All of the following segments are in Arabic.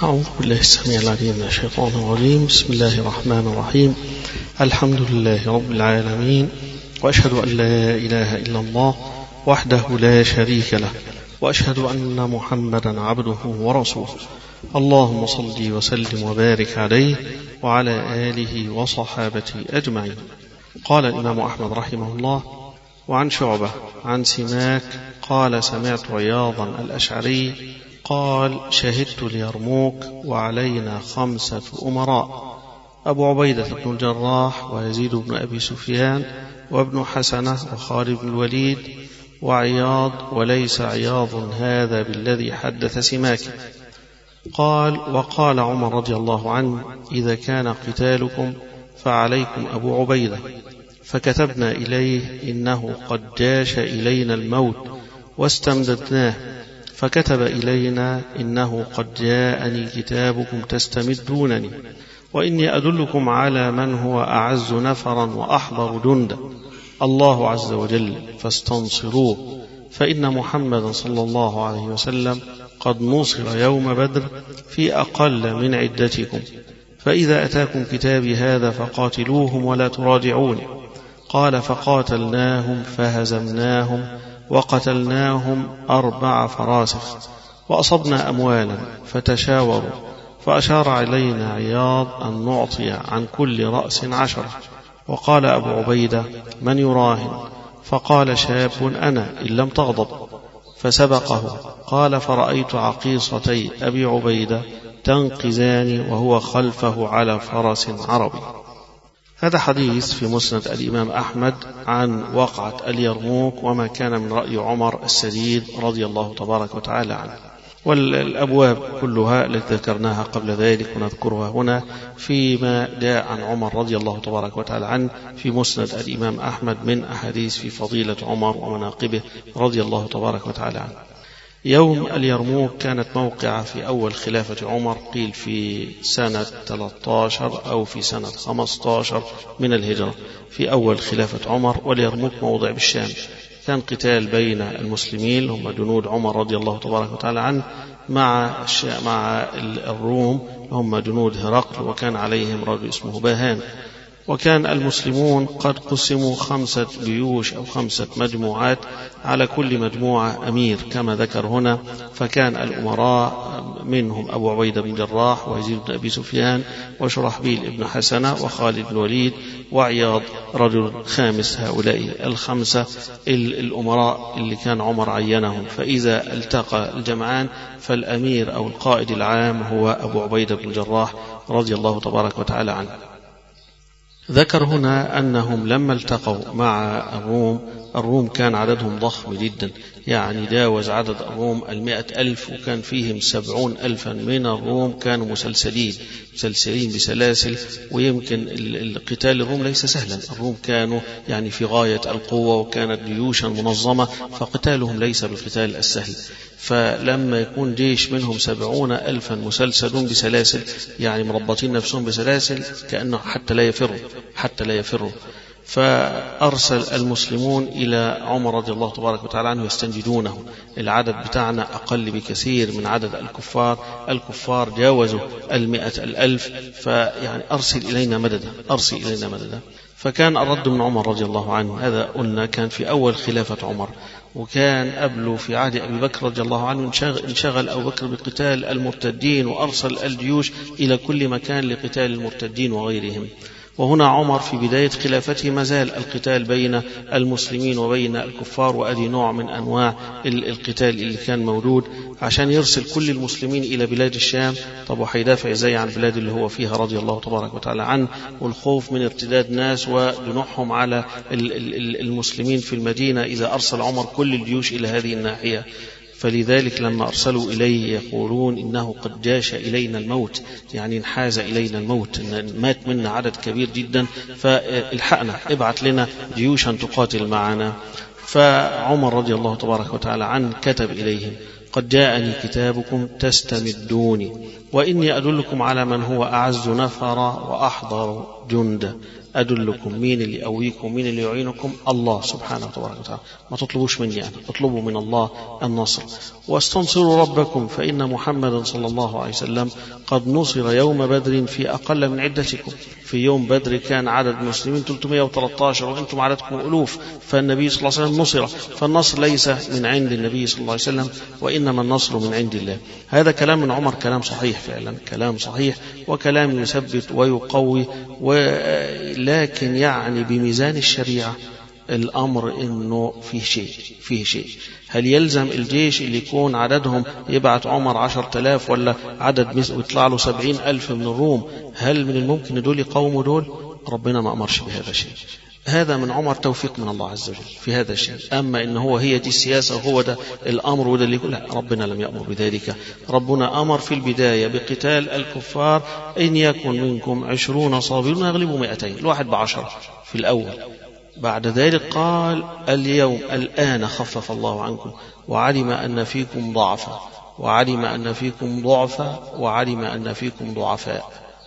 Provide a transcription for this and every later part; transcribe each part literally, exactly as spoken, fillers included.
أعوذ بالله السميع العليم من الشيطان الرجيم. بسم الله الرحمن الرحيم. الحمد لله رب العالمين، وأشهد أن لا إله إلا الله وحده لا شريك له، وأشهد أن محمدا عبده ورسوله. اللهم صل وسلم وبارك عليه وعلى آله وصحابته أجمعين. قال الإمام أحمد رحمه الله: وعن شعبة عن سماك قال: سمعت عياضا الأشعري قال: شهدت اليرموك وعلينا خمسة أمراء: أبو عبيدة بن الجراح، ويزيد بن أبي سفيان، وابن حسنة، وخالد بن الوليد، وعياض، وليس عياض هذا بالذي حدث سماك. قال: وقال عمر رضي الله عنه: إذا كان قتالكم فعليكم أبو عبيدة. فكتبنا إليه: إنه قد جاش إلينا الموت واستمددناه. فكتب إلينا: إنه قد جاءني كتابكم تستمدونني، وإني أدلكم على من هو أعز نفرا وأحضر جندا، الله عز وجل، فاستنصروه، فإن محمدا صلى الله عليه وسلم قد نصر يوم بدر في أقل من عدتكم، فإذا أتاكم كتابي هذا فقاتلوهم ولا تراجعوني. قال: فقاتلناهم فهزمناهم وقتلناهم أربع فراسخ، وأصبنا أموالا، فتشاوروا، فأشار علينا عياض أن نعطي عن كل رأس عشرة. وقال أبو عبيدة: من يراهن؟ فقال: شاب أنا إن لم تغضب. فسبقه. قال: فرأيت عقيصتي أبي عبيدة تنقزان وهو خلفه على فرس عربي. هذا حديث في مسند الإمام أحمد عن وقعة اليرموك وما كان من رأي عمر السديد رضي الله تبارك وتعالى عنه. والأبواب كلها التي ذكرناها قبل ذلك ونذكرها هنا فيما جاء عن عمر رضي الله تبارك وتعالى عنه في مسند الإمام أحمد من أحاديث في فضيلة عمر ومناقبه رضي الله تبارك وتعالى عنه. يوم اليرموك كانت موقعة في أول خلافة عمر، قيل في سنة ثلاثة عشر أو في سنة خمسة عشر من الهجرة، في أول خلافة عمر. واليرموك موضع بالشام. كان قتال بين المسلمين هم جنود عمر رضي الله تبارك وتعالى عنه مع مع الروم هم جنود هرقل، وكان عليهم رجل اسمه باهان. وكان المسلمون قد قسموا خمسة جيوش أو خمسة مجموعات، على كل مجموعة أمير كما ذكر هنا. فكان الأمراء منهم أبو عبيدة بن الجراح، ويزيد بن أبي سفيان، وشرحبيل بن حسنة، وخالد بن الوليد، وعياض رجل خامس. هؤلاء الخمسة الأمراء اللي كان عمر عينهم. فإذا التقى الجمعان فالأمير أو القائد العام هو أبو عبيدة بن الجراح رضي الله تبارك وتعالى عنه. ذكر هنا أنهم لما التقوا مع الروم، الروم كان عددهم ضخم جدا، يعني جاوز عدد الروم المئة ألف، وكان فيهم سبعون ألفا من الروم كانوا مسلسلين مسلسلين بسلاسل. ويمكن القتال الروم ليس سهلا، الروم كانوا يعني في غاية القوة، وكانت جيوشا منظمة، فقتالهم ليس بالقتال السهل. فلما يكون جيش منهم سبعون ألفا مسلسلون بسلاسل، يعني مربطين نفسهم بسلاسل كأنه حتى لا يفروا حتى لا يفروا فأرسل المسلمون إلى عمر رضي الله تبارك وتعالى عنه يستنجدونه. العدد بتاعنا أقل بكثير من عدد الكفار، الكفار جاوزوا المئة الألف، فيعني أرسل إلينا مددا أرسل إلينا مددا فكان الرد من عمر رضي الله عنه. هذا قلنا كان في أول خلافة عمر، وكان قبله في عهد أبي بكر رضي الله عنه انشغل أبو بكر بقتال المرتدين، وأرسل الجيوش إلى كل مكان لقتال المرتدين وغيرهم. وهنا عمر في بداية خلافته ما زال القتال بين المسلمين وبين الكفار، وأدي نوع من أنواع القتال اللي كان موجود، عشان يرسل كل المسلمين إلى بلاد الشام. طب وحيدافع إزاي عن البلاد اللي هو فيها رضي الله تبارك وتعالى عنه، والخوف من ارتداد ناس ودنوعهم على المسلمين في المدينة إذا أرسل عمر كل الجيوش إلى هذه الناحية. فلذلك لما أرسلوا إليه يقولون: إنه قد جاش إلينا الموت، يعني انحاز إلينا الموت، إن مات منا عدد كبير جدا، فالحقنا، ابعث لنا جيوشا تقاتل معنا. فعمر رضي الله تبارك وتعالى عنه كتب إليهم: قد جاءني كتابكم تستمدوني، وإني أدلكم على من هو أعز نفرا وأحضر جندا، أدلكم مين اللي يقويكم مين اللي يعينكم؟ الله سبحانه وتعالى. ما تطلبوش مني أنا، اطلبوا من الله النصر. واستنصروا ربكم فإن محمدا صلى الله عليه وسلم قد نصر يوم بدر في أقل من عدتكم. في يوم بدر كان عدد المسلمين ثلاثمائة وثلاثة عشر وأنتم عددكم ألوف، فالنبي صلى الله عليه وسلم نصر. فالنصر ليس من عند النبي صلى الله عليه وسلم، وإنما النصر من عند الله. هذا كلام من عمر، كلام صحيح فعلا، كلام صحيح وكلام يثبت ويقوي، ولكن يعني بميزان الشريعة الأمر إنه فيه شيء فيه شيء هل يلزم الجيش اللي يكون عددهم يبعت عمر عشر تلاف ولا عدد ويطلع له سبعين ألف من الروم؟ هل من الممكن دول يقوموا دول؟ ربنا ما أمرش بهذا الشيء. هذا من عمر توفيق من الله عز وجل في هذا الشيء. أما إن هو هي دي السياسة وهو ده الأمر وده اللي يقول، لا، ربنا لم يأمر بذلك. ربنا أمر في البداية بقتال الكفار، إن يكن منكم عشرون صابرون يغلبوا مئتين، الواحد بعشرة في الأول. بعد ذلك قال اليوم الآن خفف الله عنكم وعلم أن فيكم ضعفا وعلم أن فيكم ضعفا وعلم أن فيكم ضعفاء،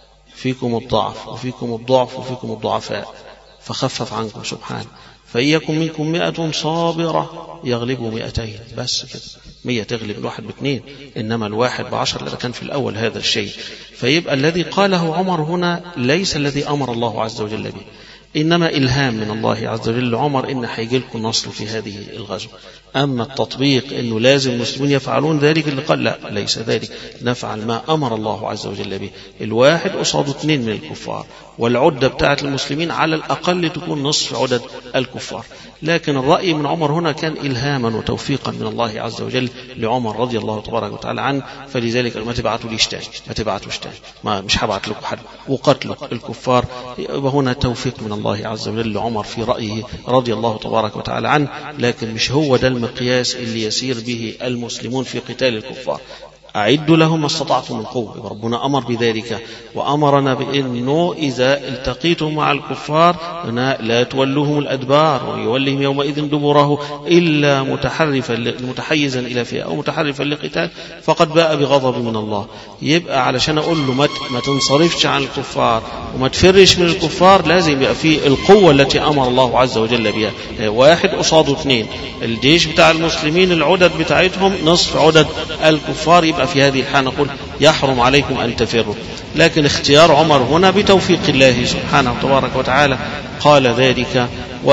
فيكم الضعف وفيكم الضعف وفيكم الضعفاء، فخفف عنكم سبحانه. فإن يكن منكم مئة صابرة يغلبوا مئتين، بس كده، مئة تغلب الواحد باثنين، إنما الواحد بعشر اللي كان في الأول هذا الشيء. فيبقى الذي قاله عمر هنا ليس الذي أمر الله عز وجل به، إنما إلهام من الله عز وجل لعمر إن هيجي لكم نصر في هذه الغزوة. أما التطبيق إنه لازم المسلمين يفعلون ذلك اللي قال، لا، ليس ذلك، نفعل ما أمر الله عز وجل به. الواحد قصاد اثنين من الكفار، والعدة بتاعت المسلمين على الأقل تكون نصف عدد الكفار. لكن الرأي من عمر هنا كان إلهاما وتوفيقا من الله عز وجل لعمر رضي الله تبارك وتعالى عنه. فلذلك ما تبعتوا ليش تاني، ما تبعتوش تاني، ما مش هبعت لكم حد وقتلوا الكفار. يبقى هنا توفيق من الله عز وجل لعمر في رأيه رضي الله تبارك وتعالى عنه. لكن مش هو ده المقياس اللي يسير به المسلمون في قتال الكفار. أعدوا لهم ما استطعتم من قوة، ربنا أمر بذلك، وأمرنا بأنه إذا التقيتم مع الكفار لا تولوهم الأدبار ويولهم يومئذ دبره إلا متحرفا متحيزا إلى فئة أو متحرفا لقتال فقد باء بغضب من الله. يبقى علشان أقول له ما تنصرفش عن الكفار وما تفرش من الكفار، لازم يبقى في القوة التي أمر الله عز وجل بها. واحد قصاده اثنين، الجيش بتاع المسلمين العدد بتاعتهم نصف عدد الكفار، يبقى في هذه الحالة نقول يحرم عليكم أن تفروا. لكن اختيار عمر هنا بتوفيق الله سبحانه تبارك وتعالى قال ذلك،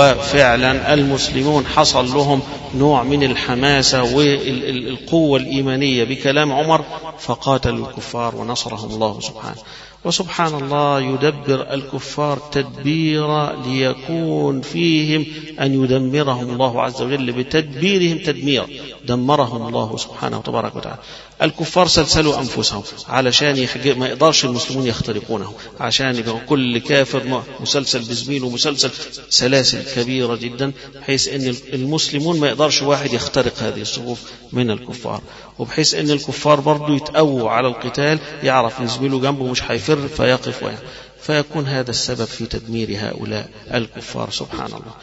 وفعلا المسلمون حصل لهم نوع من الحماسة والقوة الإيمانية بكلام عمر، فقاتلوا الكفار ونصرهم الله سبحانه. وسبحان الله يدبر الكفار تدبيرا ليكون فيهم أن يدمرهم الله عز وجل بتدبيرهم تدميرا، دمرهم الله سبحانه وتبارك وتعالى. الكفار سلسلوا أنفسهم علشان ما يقدرش المسلمون يخترقونه، عشان يبقى كل كافر مسلسل بزميله، مسلسل سلاسل كبيرة جدا، بحيث أن المسلمون ما يقدرش واحد يخترق هذه الصفوف من الكفار، وبحيث أن الكفار برضو يتقووا على القتال، يعرف زميله جنبه مش هيفر فيقف ويعمل، فيكون هذا السبب في تدمير هؤلاء الكفار. سبحان الله.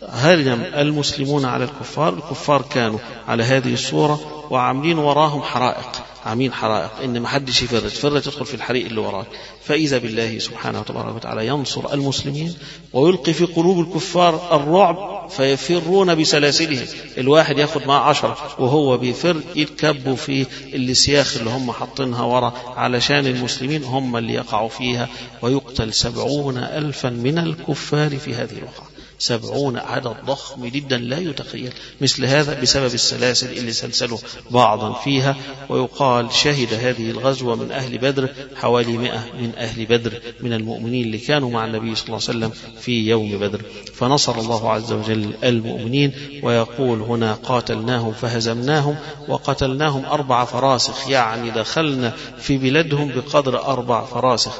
هرم المسلمون على الكفار، الكفار كانوا على هذه الصورة وعاملين وراهم حرائق، عاملين حرائق إن ما حدش يفر، تفر تدخل في الحريق اللي وراك. فإذا بالله سبحانه وتبارك وتعالى ينصر المسلمين ويلقي في قلوب الكفار الرعب فيفرون بسلاسلهم. الواحد ياخد معه عشرة وهو بيفر يتكبوا في السياخ اللي هم حاطينها ورا علشان المسلمين هم اللي يقعوا فيها، ويقتل سبعون ألفا من الكفار في هذه الوقعة. سبعون، عدد ضخم جدا لا يتخيل مثل هذا بسبب السلاسل اللي سلسلوا بعضا فيها. ويقال شهد هذه الغزوة من أهل بدر حوالي مئة من أهل بدر من المؤمنين اللي كانوا مع النبي صلى الله عليه وسلم في يوم بدر، فنصر الله عز وجل المؤمنين. ويقول هنا قاتلناهم فهزمناهم، وقتلناهم أربع فراسخ، يعني دخلنا في بلادهم بقدر أربع فراسخ.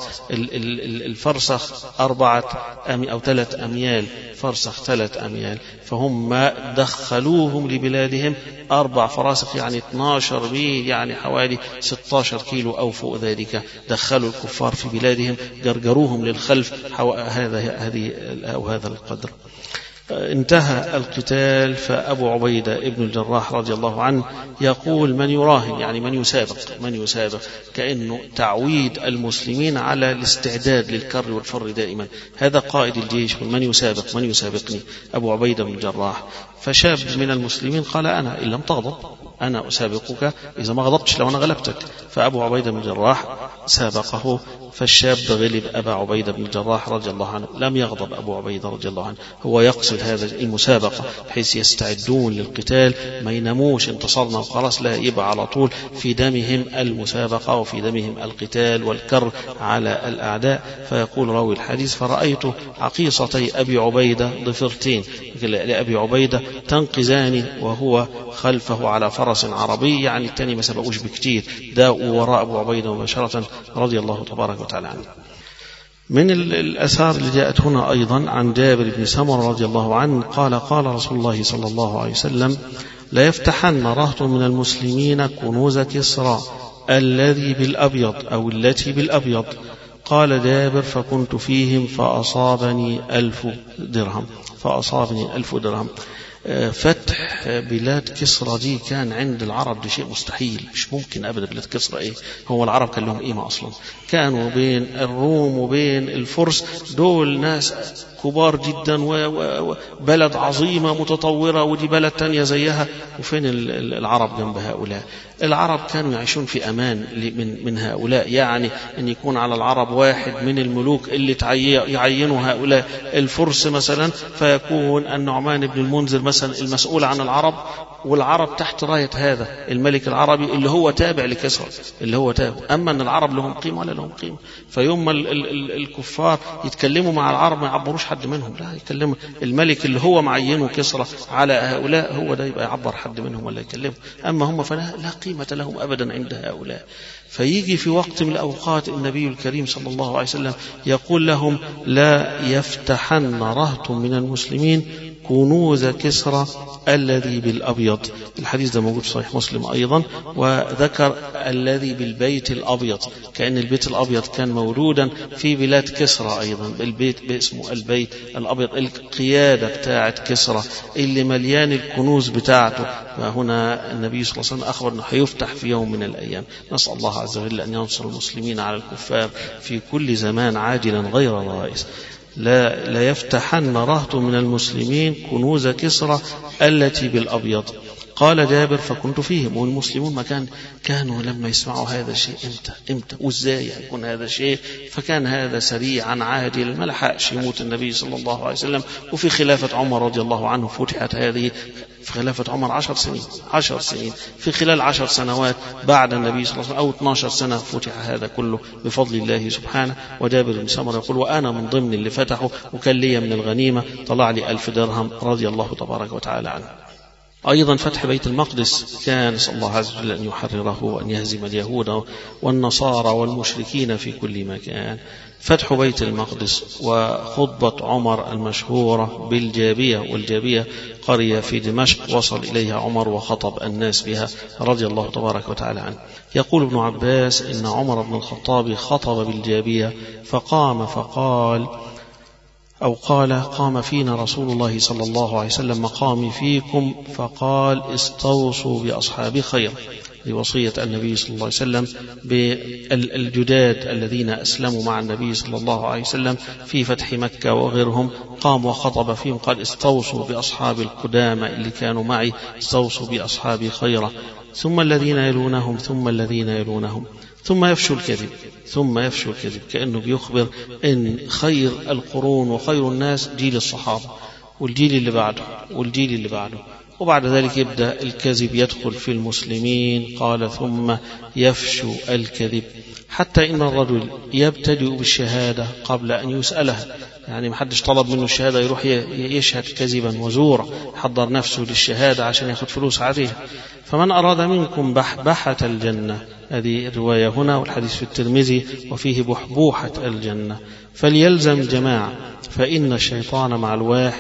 الفرسخ أربعة أو ثلاث أميال، فرسخ ثلاث أميال، فهم دخلوهم لبلادهم أربع فراسخ، يعني اثني عشر ميل، يعني حوالي ستة عشر كيلو أو فوق ذلك. دخلوا الكفار في بلادهم، جرجروهم للخلف هذا هذه أو هذا القدر. انتهى القتال، فأبو عبيدة ابن الجراح رضي الله عنه يقول من يراهن، يعني من يسابق، من يسابق كأنه تعويد المسلمين على الاستعداد للكر والفر دائما. هذا قائد الجيش، من يسابق، من يسابقني؟ أبو عبيدة بن الجراح. فشاب من المسلمين قال أنا إن لم تغضب أنا أسابقك، إذا ما غضبتش لو أنا غلبتك. فأبو عبيدة بن الجراح سابقه، فالشاب غلب أبا عبيدة بن الجراح رضي الله عنه. لم يغضب أبو عبيدة رضي الله عنه، هو يقصد هذا المسابقة بحيث يستعدون للقتال، ما يناموش انتصرنا وخلاص، لا، يبقى على طول في دمهم المسابقة وفي دمهم القتال والكر على الأعداء. فيقول راوي الحديث فرأيت عقيصتي أبي عبيدة ضفرتين لأبي عبيدة تنقزان وهو خلفه على فرس عربي، يعني الثاني ما سبقوش بكتير، ده وراء أبو عبيدة مباشرة رضي الله تبارك وتعالى عنه. من الأثار اللي جاءت هنا أيضا عن جابر بن سمرة رضي الله عنه قال قال رسول الله صلى الله عليه وسلم لا يفتحن رهط من المسلمين كنوز كسرى الذي بالأبيض أو التي بالأبيض. قال جابر فكنت فيهم فأصابني ألف درهم فأصابني ألف درهم. فتح بلاد كسرى دي كان عند العرب دي شيء مستحيل، مش ممكن أبدا. بلاد كسرى إيه؟ هو العرب كان لهم قيمة أصلا، كانوا بين الروم وبين الفرس دول ناس كبار جدا وبلد عظيمة متطورة، ودي بلد تانية زيها، وفين العرب جنب هؤلاء؟ العرب كانوا يعيشون في أمان من من هؤلاء، يعني أن يكون على العرب واحد من الملوك اللي يعينوا هؤلاء الفرس مثلا، فيكون النعمان بن المنذر مثلا المسؤول عن العرب، والعرب تحت راية هذا الملك العربي اللي هو تابع لكسرى، اللي هو تابع. أما أن العرب لهم قيمة ولا لهم قيمة؟ فيوم الكفار يتكلموا مع العرب ما يعبروش حد منهم، لا، يكلموا الملك اللي هو معينه كسرى على هؤلاء، هو ده يبقى يعبر حد منهم ولا يكلمه. أما هم فلا لا قيمة لهم أبدا عند هؤلاء. فيجي في وقت من الأوقات النبي الكريم صلى الله عليه وسلم يقول لهم لا يفتحن رهط من المسلمين كنوز كسرى الذي بالأبيض. الحديث ده موجود في صحيح مسلم أيضا، وذكر الذي بالبيت الأبيض، كأن البيت الأبيض كان مولودا في بلاد كسرى أيضا، البيت باسمه البيت الأبيض، القيادة بتاعة كسرى اللي مليان الكنوز بتاعته. وهنا النبي صلى الله عليه وسلم أخبر أنه هيفتح في يوم من الأيام. نسأل الله عز وجل أن ينصر المسلمين على الكفار في كل زمان عاجلا غير رائس. لا, لا يفتحن رهط من المسلمين كنوز كسرى التي بالأبيض. قال جابر فكنت فيهم، والمسلمون ما كان كانوا لما يسمعوا هذا الشيء امتى امتى وازاي يكون هذا الشيء، فكان هذا سريعا عاجلا، ما لحقش يموت النبي صلى الله عليه وسلم. وفي خلافة عمر رضي الله عنه فتحت هذه، في خلافة عمر عشر سنين عشر سنين في خلال عشر سنوات بعد النبي صلى الله عليه وسلم أو اثناشر سنة فتح هذا كله بفضل الله سبحانه. وجابر بن سمرة يقول وأنا من ضمن اللي فتحوا، وكان لي من الغنيمة طلع لي ألف درهم رضي الله تبارك وتعالى عنه. أيضا فتح بيت المقدس كان نسأل الله عز وجل أن يحرره وأن يهزم اليهود والنصارى والمشركين في كل مكان. فتح بيت المقدس وخطبة عمر المشهورة بالجابية، والجابية قرية في دمشق وصل إليها عمر وخطب الناس بها رضي الله تبارك وتعالى عنه. يقول ابن عباس إن عمر بن الخطاب خطب بالجابية فقام فقال أو قال قام فينا رسول الله صلى الله عليه وسلم مقامي فيكم، فقال استوصوا بأصحابي خير، لوصية النبي صلى الله عليه وسلم بالجداد الذين أسلموا مع النبي صلى الله عليه وسلم في فتح مكة وغيرهم. قام وخطب فيهم قال استوصوا بأصحاب القدامى اللي كانوا معي، استوصوا بأصحابي خيرا، ثم الذين يلونهم ثم الذين يلونهم، ثم يفشو الكذب ثم يفشو الكذب، كأنه بيخبر إن خير القرون وخير الناس جيل الصحابة، والجيل اللي بعده والجيل اللي بعده، وبعد ذلك يبدأ الكذب يدخل في المسلمين. قال ثم يفشو الكذب حتى إن الرجل يبتدئ بالشهادة قبل أن يسألها، يعني محدش طلب منه الشهادة يروح يشهد كذبا وزورا، حضر نفسه للشهادة عشان ياخد فلوس عليها. فمن أراد منكم بحبحة الجنة، هذه الرواية هنا والحديث في الترمذي وفيه بحبوحة الجنة، فليلزم جماعة، فإن الشيطان مع الواحد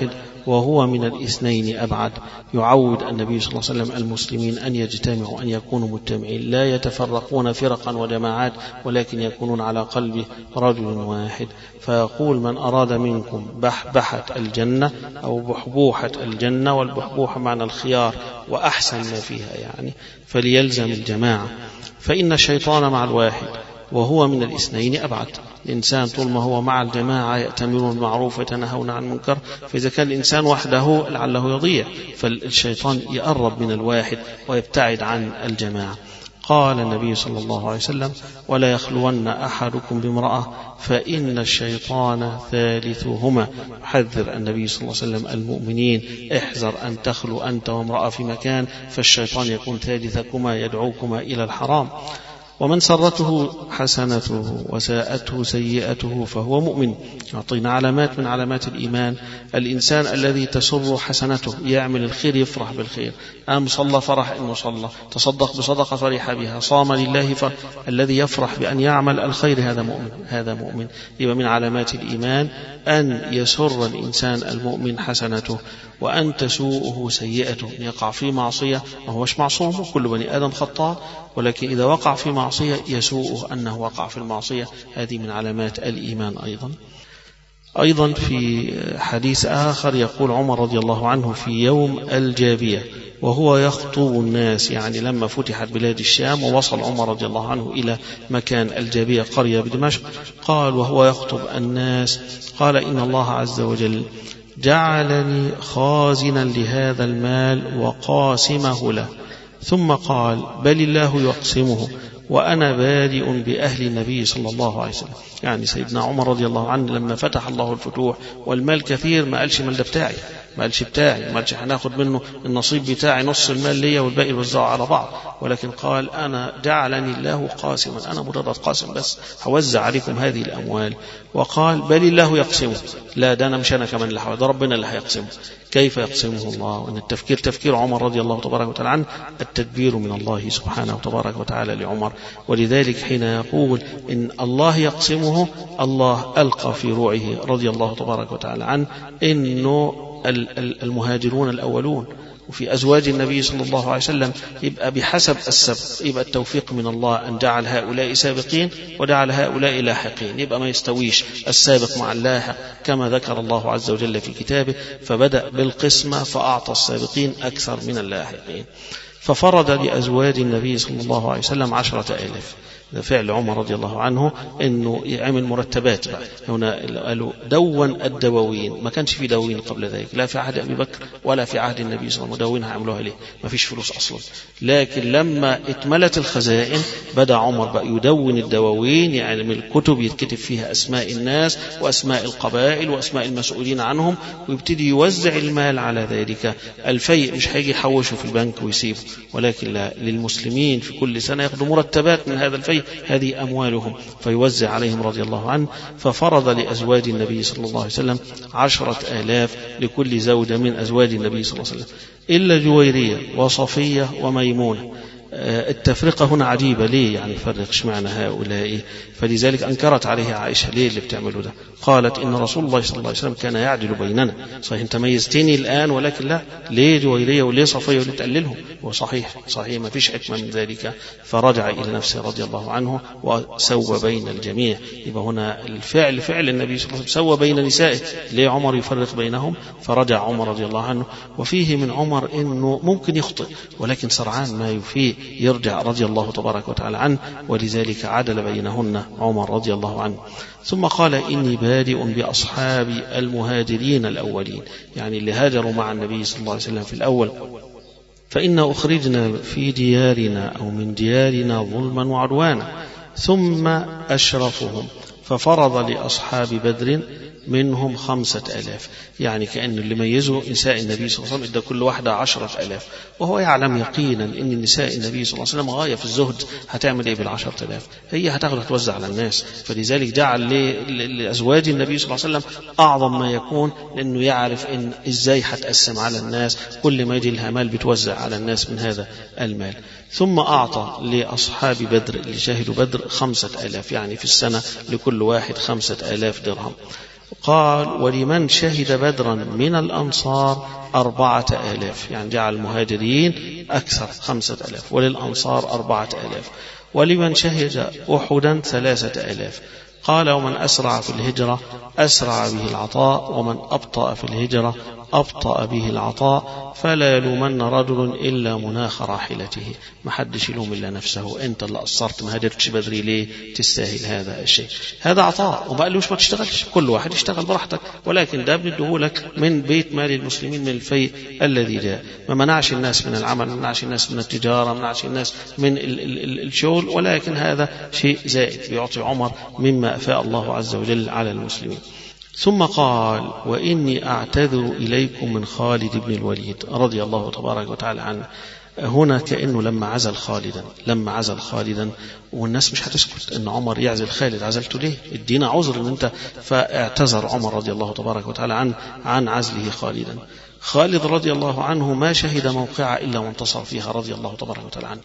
وهو من الاثنين أبعد. يعود النبي صلى الله عليه وسلم المسلمين أن يجتمعوا، أن يكونوا مجتمعين، لا يتفرقون فرقا وجماعات، ولكن يكونون على قلب رجل واحد. فيقول: من أراد منكم بحبحة الجنة أو بحبوحة الجنة، والبحبوحة معنى الخيار وأحسن ما فيها يعني، فليلزم الجماعة، فإن الشيطان مع الواحد وهو من الاثنين أبعد. الإنسان طول ما هو مع الجماعة يأتمرون بالمعروف ويتنهون عن المنكر، فإذا كان الإنسان وحده لعله يضيع، فالشيطان يقرب من الواحد ويبتعد عن الجماعة. قال النبي صلى الله عليه وسلم: ولا يخلون أحدكم بامرأة فإن الشيطان ثالثهما. يحذر النبي صلى الله عليه وسلم المؤمنين: احذر أن تخلو أنت وامرأة في مكان، فالشيطان يكون ثالثكما يدعوكما إلى الحرام. ومن سرته حسنته وساءته سيئته فهو مؤمن. يعطينا علامات من علامات الإيمان. الإنسان الذي تسر حسنته، يعمل الخير يفرح بالخير، قام صلى فرح إنه صلى، تصدق بصدقة فرح بها، صام لله فرح. الذي يفرح بأن يعمل الخير هذا مؤمن، هذا مؤمن. يبقى من علامات الإيمان أن يسر الإنسان المؤمن حسنته، وأن تسوءه سيئته. يقع في معصية، ما هوش معصوم، كل بني آدم خطاء، ولكن إذا وقع في معصية يسوءه أنه وقع في المعصية. هذه من علامات الإيمان أيضا. أيضا في حديث آخر يقول عمر رضي الله عنه في يوم الجابية وهو يخطب الناس، يعني لما فتحت بلاد الشام ووصل عمر رضي الله عنه إلى مكان الجابية قرية بدمشق، قال وهو يخطب الناس: قال: إن الله عز وجل جعلني خازنا لهذا المال وقاسمه له. ثم قال: بل الله يقسمه وأنا بادئ بأهل النبي صلى الله عليه وسلم. يعني سيدنا عمر رضي الله عنه لما فتح الله الفتوح والمال كثير، ما قالش مال ده بتاعي، ما قالش بتاعي، ما قالش هناخد منه النصيب بتاعي، نص المال ليا والباقي وزعه على بعض، ولكن قال: أنا جعلني الله قاسما، أنا مجرد قاسم بس، هوزع عليكم هذه الأموال. وقال: بل الله يقسمه، لا ده أنا مش أنا كمان اللي هوزع، ده ربنا اللي هيقسمه. كيف يقسمه الله؟ وأن التفكير تفكير عمر رضي الله تبارك وتعالى عنه، التدبير من الله سبحانه وتبارك وتعالى لعمر. ولذلك حين يقول إن الله يقسمه، الله ألقى في روعه رضي الله تبارك وتعالى عنه إنه المهاجرون الأولون، وفي أزواج النبي صلى الله عليه وسلم، يبقى بحسب السبق، يبقى التوفيق من الله أن جعل هؤلاء سابقين وجعل هؤلاء لاحقين، يبقى ما يستويش السابق مع اللاحق كما ذكر الله عز وجل في كتابه، فبدأ بالقسمة فأعطى السابقين أكثر من اللاحقين. ففرض لأزواج النبي صلى الله عليه وسلم عشرة آلاف. فعل عمر رضي الله عنه انه يعمل مرتبات بقى. هنا قالوا دون الدواوين، ما كانش في دواوين قبل ذلك، لا في عهد ابي بكر ولا في عهد النبي صلى الله عليه وسلم. دواوين هيعملوها ليه؟ ما فيش فلوس اصلا. لكن لما اتملت الخزائن بدا عمر بقى يدون الدواوين، يعني من الكتب يتكتب فيها اسماء الناس واسماء القبائل واسماء المسؤولين عنهم، ويبتدي يوزع المال على ذلك. الفيء مش هيجي يحوشه في البنك ويسيبه، ولكن لا، للمسلمين في كل سنه ياخذوا مرتبات من هذا الفيء، هذه أموالهم، فيوزع عليهم رضي الله عنه. ففرض لأزواج النبي صلى الله عليه وسلم عشرة آلاف لكل زوجة من أزواج النبي صلى الله عليه وسلم، إلا جويرية وصفية وميمونة. التفرقة هنا عجيبة، ليه يعني فرق معنى هؤلاء؟ فلذلك أنكرت عليه عائشة: ليه اللي بتعملوا ده؟ قالت: إن رسول الله صلى الله عليه وسلم كان يعدل بيننا. صحيح أنت ميزتني الآن، ولكن لا، ليه جويرية وليه صفية وليه تقللهم؟ وصحيح صحيح ما فيش حكمة من ذلك. فرجع إلى نفسه رضي الله عنه وسوى بين الجميع. يبقى هنا الفعل فعل النبي صلى الله عليه وسلم، سوى بين نسائه. ليه عمر يفرق بينهم؟ فرجع عمر رضي الله عنه. وفيه من عمر إنه ممكن يخطئ، ولكن سرعان ما يفيه يرجع رضي الله تبارك وتعالى عنه، ولذلك عدل بينهن عمر رضي الله عنه. ثم قال: إني بادئ بأصحاب المهاجرين الأولين، يعني اللي هاجروا مع النبي صلى الله عليه وسلم في الأول، فإن أخرجنا في ديارنا أو من ديارنا ظلما وعدوانا، ثم أشرفهم ففرض لأصحاب بدر منهم خمسة آلاف. يعني كأن اللي ميزوا نساء النبي صلى الله عليه وسلم إدى كل واحدة عشرة آلاف، وهو يعلم يقينا إن نساء النبي صلى الله عليه وسلم غاية في الزهد. هتعمل إيه بالعشرة آلاف؟ هي هتاخد هتوزع على الناس. فلذلك جعل لأزواج النبي صلى الله عليه وسلم أعظم ما يكون، لأنه يعرف إن إزاي هتقسم على الناس، كل ما يجي لها مال بتوزع على الناس من هذا المال. ثم أعطى لأصحاب بدر اللي شاهدوا بدر خمسة آلاف، يعني في السنة لكل واحد خمسة آلاف درهم. قال ولمن شهد بدرا من الأنصار أربعة آلاف، يعني جعل المهاجرين أكثر خمسة آلاف وللأنصار أربعة آلاف، ولمن شهد أحدا ثلاثة آلاف. قال ومن أسرع في الهجرة أسرع به العطاء، ومن أبطأ في الهجرة أبطأ به العطاء، فلا يلومن رجل إلا مناخ راحلته. ما حدش يلوم إلا نفسه، أنت اللي قصرت ما هاجرتش بدري ليه، تستاهل هذا الشيء. هذا عطاء، وما قالوش ما تشتغلش، كل واحد يشتغل براحتك، ولكن ده بندهولك من بيت مال المسلمين من الفيء الذي جاء. ما منعش الناس من العمل، ما منعش الناس من التجارة، ما منعش الناس من ال ال ال الشغل، ولكن هذا شيء زائد بيعطي عمر مما أفاء الله عز وجل على المسلمين. ثم قال وإني أعتذر إليكم من خالد بن الوليد رضي الله تبارك وتعالى عنه. هنا كأنه لما عزل خالدا لما عزل خالدا والناس مش هتسكت ان عمر يعزل خالد، عزلته ليه؟ ادينا عذر ان انت. فاعتذر عمر رضي الله تبارك وتعالى عن عن عزله خالدا. خالد رضي الله عنه ما شهد موقعة إلا وانتصر فيها رضي الله تبارك وتعالى عنه.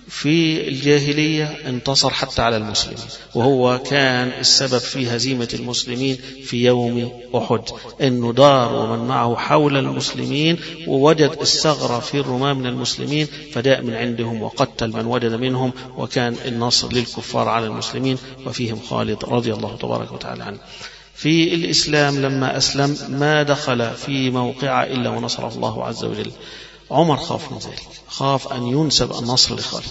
في الجاهلية انتصر حتى على المسلمين، وهو كان السبب في هزيمة المسلمين في يوم أحد، أنه دار ومن معه حول المسلمين ووجد الثغرة في الرماة من المسلمين فداء من عندهم وقتل من وجد منهم، وكان النصر للكفار على المسلمين وفيهم خالد رضي الله تبارك وتعالى عنه. في الإسلام لما أسلم ما دخل في موقع إلا ونصره الله عز وجل. عمر خاف من ذلك، خاف أن ينسب النصر لخالد،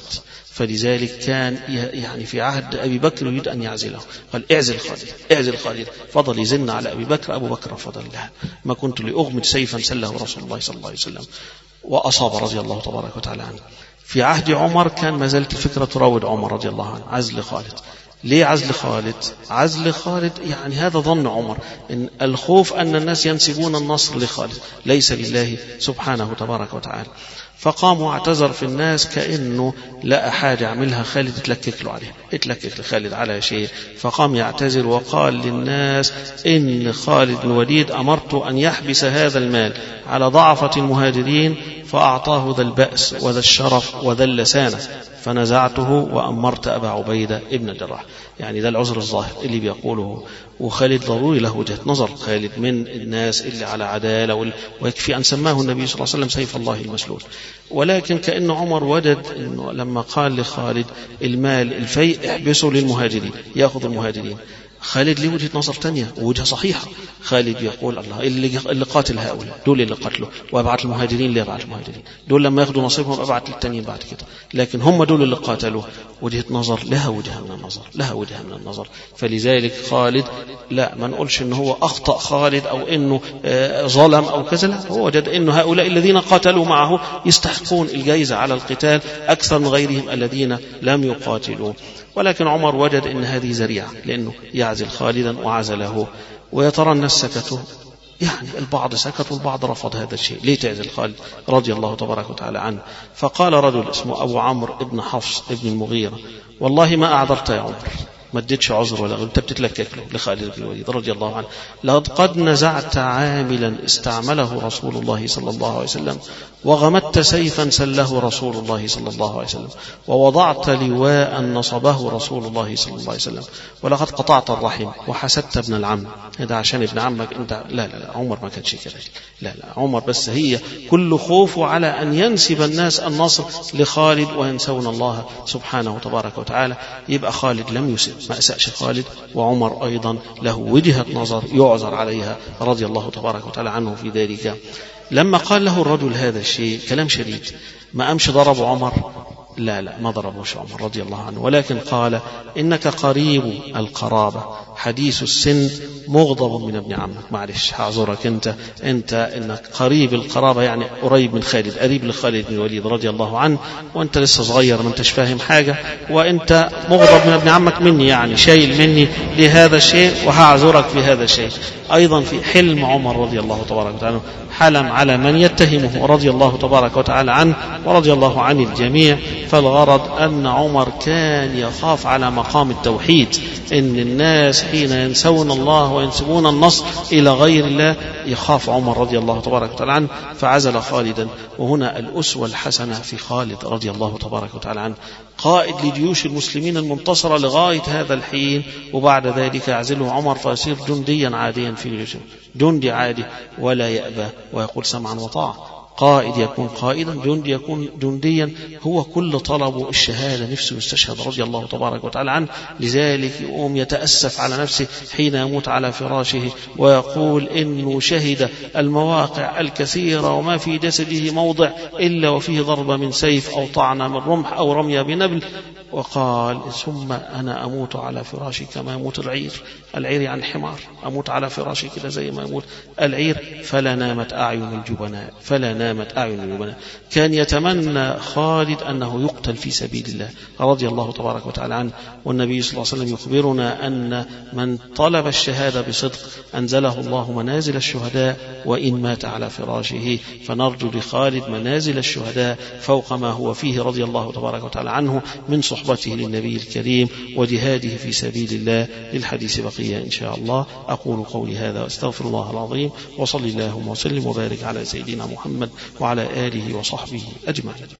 فلذلك كان يعني في عهد أبي بكر يريد أن يعزله، قال اعزل خالد اعزل خالد، فضل يزن على أبي بكر، أبو بكر فضل له ما كنت لأغمد سيفا سله رسول الله صلى الله عليه وسلم، وأصاب رضي الله تبارك وتعالى عنه. في عهد عمر كان ما زالت الفكرة تراود عمر رضي الله عنه عزل خالد. ليه عزل خالد؟ عزل خالد يعني هذا ظن عمر، إن الخوف أن الناس ينسبون النصر لخالد ليس لله سبحانه تبارك وتعالى. فقام واعتذر في الناس كأنه لا حاجة عملها خالد اتلكك له عليه، اتلكك لخالد على شيء، فقام يعتذر وقال للناس إن خالد بن الوليد أمرت أن يحبس هذا المال على ضعفة المهاجرين فأعطاه ذا البأس وذا الشرف وذا اللسانة فنزعته وأمرت أبا عبيدة ابن الجراح. يعني ده العذر الظاهر اللي بيقوله. وخالد ضروري له وجهة نظر، خالد من الناس اللي على عدالة، ويكفي أن سماه النبي صلى الله عليه وسلم سيف الله المسلول. ولكن كأن عمر وجد إنه لما قال لخالد المال الفيء احبسه للمهاجرين يأخذ المهاجرين، خالد له وجهة نظر تانية ووجهة صحيحة. خالد يقول الله اللي, اللي قاتل هؤلاء دول اللي قتلوا، وابعت المهاجرين اللي ابعت المهاجرين، دول لما ياخذوا نصيبهم ابعت للتانيين بعد كده، لكن هم دول اللي قاتلوا. وجهة نظر لها وجهة من النظر لها وجهة من النظر. فلذلك خالد لا ما نقولش انه هو اخطأ خالد او انه ظلم او كذا، لا، هو وجد انه هؤلاء الذين قاتلوا معه يستحقون الجائزة على القتال اكثر من غيرهم الذين لم يقاتلوا. ولكن عمر وجد ان هذه ذريعة لانه يعزل خالدا وعزله. ويترى الناس سكتوا، يعني البعض سكت والبعض رفض هذا الشيء. ليه تعزل خالد رضي الله تبارك وتعالى عنه؟ فقال رجل اسمه أبو عمرو ابن حفص ابن المغيرة والله ما أعذرت يا عمر، ما اديتش عذر ولا غير، انت بتتلكك له لخالد بن الوليد رضي الله عنه. لقد نزعت عاملا استعمله رسول الله صلى الله عليه وسلم، وغمدت سيفا سله رسول الله صلى الله عليه وسلم، ووضعت لواء نصبه رسول الله صلى الله عليه وسلم، ولقد قطعت الرحم وحسدت ابن العم. هذا عشان ابن عمك انت. لا لا لا عمر ما كانش كده، لا لا عمر بس هي كل خوفه على أن ينسب الناس النصر لخالد وينسون الله سبحانه وتبارك وتعالى. يبقى خالد لم يسب، ما أسأش خالد، وعمر أيضا له وجهة نظر يعذر عليها رضي الله تبارك وتعالى عنه في ذلك. لما قال له الرجل هذا الشيء كلام شديد، ما أمش ضرب عمر؟ لا لا ما ضربوش عمر رضي الله عنه، ولكن قال إنك قريب القرابة حديث السن مغضب من ابن عمك. معلش هعذرك انت انت انك قريب القرابة، يعني قريب من خالد، قريب لخالد بن الوليد رضي الله عنه، وانت لسه صغير ما انتش فاهم حاجة، وانت مغضب من ابن عمك مني، يعني شايل مني لهذا الشيء وهعذرك في هذا الشيء. ايضا في حلم عمر رضي الله تبارك وتعالى حلم على من يتهمه رضي الله تبارك وتعالى عنه ورضي الله عن الجميع. فالغرض أن عمر كان يخاف على مقام التوحيد، إن الناس حين ينسون الله وينسبون النصر إلى غير الله يخاف عمر رضي الله تبارك وتعالى عنه فعزل خالدا. وهنا الأسوة الحسنة في خالد رضي الله تبارك وتعالى عنه، قائد لجيوش المسلمين المنتصرة لغاية هذا الحين، وبعد ذلك يعزله عمر فيصير جنديا عاديا في الجيش، جندي عادي ولا يأبى ويقول سمعا وطاعة. قائد يكون قائدا، جندي يكون جنديا، هو كل طلبه الشهادة، نفسه يستشهد رضي الله تبارك وتعالى عنه. لذلك يقوم يتأسف على نفسه حين يموت على فراشه ويقول إنه شهد المواقع الكثيرة وما في جسده موضع إلا وفيه ضربة من سيف أو طعنة من رمح أو رمية بنبل، وقال ثم أنا أموت على فراشي كما يموت العير. العير عن الحمار، أموت على فراشي كده زي ما يموت العير. فلا نامت أعين الجبناء، فلا نامت أعين الجبناء. كان يتمنى خالد أنه يقتل في سبيل الله رضي الله تبارك وتعالى عنه. والنبي صلى الله عليه وسلم يخبرنا أن من طلب الشهادة بصدق أنزله الله منازل الشهداء وإن مات على فراشه. فنرجو لخالد منازل الشهداء فوق ما هو فيه رضي الله تبارك وتعالى عنه من صحبته للنبي الكريم وجهاده في سبيل الله. للحديث بقية إن شاء الله. أقول قولي هذا واستغفر الله العظيم، وصلي اللهم وسلم وبارك على سيدنا محمد وعلى آله وصحبه أجمعين.